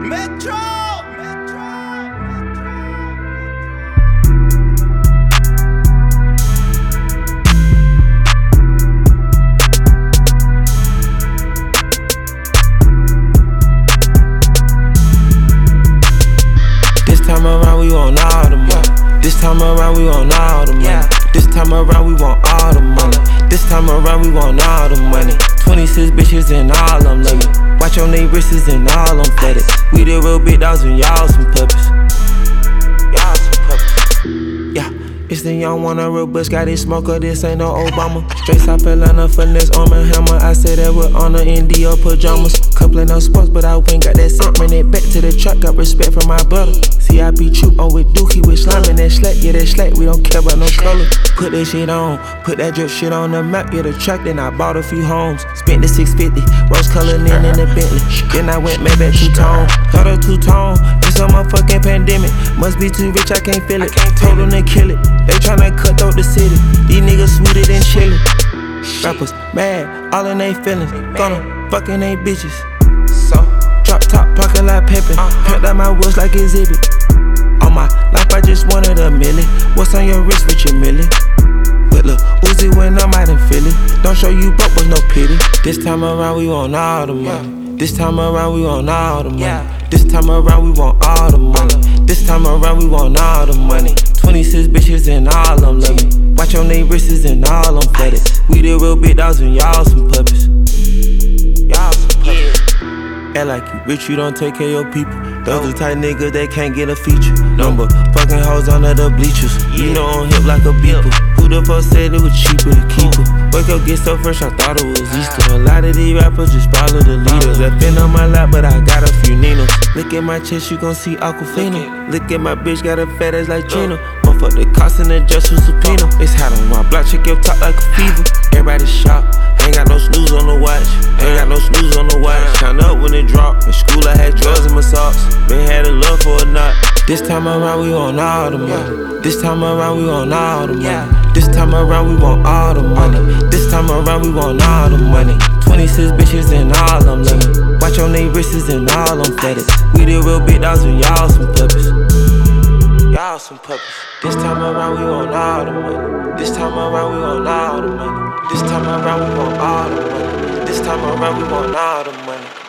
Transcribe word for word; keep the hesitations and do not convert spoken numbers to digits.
Metro. This time around we want all the money. This time around we want all the money. This time around we want all the money. This time around we want all the money. twenty-six bitches and all them love me. Watch on they wrists and all them flooded. We the real big dogs and y'all some puppies. Y'all some puppies. Yeah. It's the young one, a real bush, got it smoker, this ain't no Obama. Straight South Atlanta, finesse, arm and hammer. I say that with honor in Dior pajamas. Couplin' no sports, but I went got that scent. Bring it back to the truck, got respect from my brother. See, I be true, on with Dookie, with slime and that slack. Yeah, that slack, we don't care about no color. Put that shit on, put that drip shit on the map. Yeah, the truck, then I bought a few homes. Spent the six fifty, rose colored in in the Bentley. Then I went made back two-tone, got a two-tone. It's a motherfucking pandemic, must be too rich, I can't feel it. Told them to kill it. They tryna cut through the city. These niggas sweeter than chillin'. Rappers mad, all in they feelings. Gonna fucking they bitches. So drop top, pocket like pimpin'. Pimp out my wheels like exhibit. On my life, I just wanted a million. What's on your wrist with your million? With lil' Uzi when I'm out in Philly. Don't show you broke with no pity. This time around we want all the money. This time around we want all the money. This time around we want all the money. This time around we want all the money. twenty-six bitches and all them love me. Watch on they wrists and all them flooded. We the real big dogs and y'all some puppies. Y'all some puppies. Act like you rich, you don't take care of your people. Those the type niggas that can't get a feature. Number fucking hoes under the bleachers. You know I'm hip like a beeper. Who the fuck said it was cheaper to keep her? Wake up, get so fresh, I thought it was Easter. A lot of these rappers just follow the leaders. I've been on my lap, but I got a few Ninos. Look at my chest, you gon' see Aquafina. Look at my bitch, got a fat ass like Trina. Motherfuck the cost and the just with subpoena. It's hot on my block, check your top like a fever. Everybody shop, ain't got no snooze on the watch. Ain't got no snooze on the watch. Shine up when it drop. In school I had drugs in my socks. Been had a love for a knot. This time around we want all the money. This time around we want all the money. This time around we want all the money. This time around we want all the money. twenty-six bitches and all them love me. Watch on they wrists and all them flooded. We the real big dogs and y'all some puppies. Y'all some puppies. This time around we want all the money. This time around we want all the money. This time around we want all the money. This time around we want all the money.